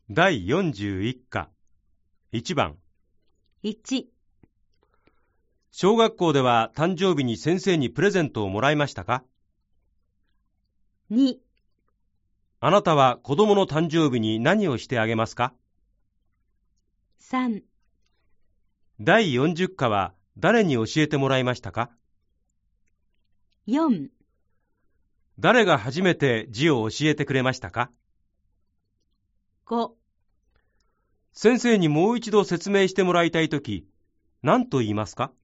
第41課1番。 1、 小学校では誕生日に先生にプレゼントをもらいましたか？ 2、 あなたは子供の誕生日に何をしてあげますか？ 3、 第40課は誰に教えてもらいましたか？ 4、 誰が初めて字を教えてくれましたか？ 5、 先生にもう一度説明してもらいたいとき、何と言いますか？